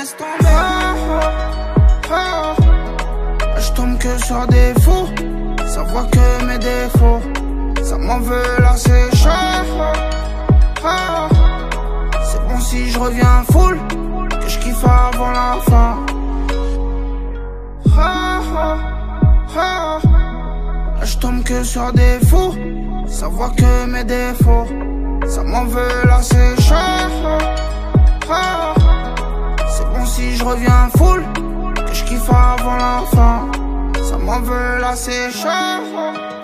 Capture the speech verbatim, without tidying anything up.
laisse tomber. Oh, oh, oh. Je tombe que sur des fous, ça voit que mes défauts. Ça m'en veut là, c'est chaud. Oh, oh. C'est bon si je reviens full, que je kiffe avant la fin. Oh, oh, oh. Là je tombe que sur des fous, ça voit que mes défauts. Ça m'en veut là, c'est chaud. Oh, oh. C'est bon si je reviens full, que je kiffe avant la fin. Ça m'en veut là, c'est chaud.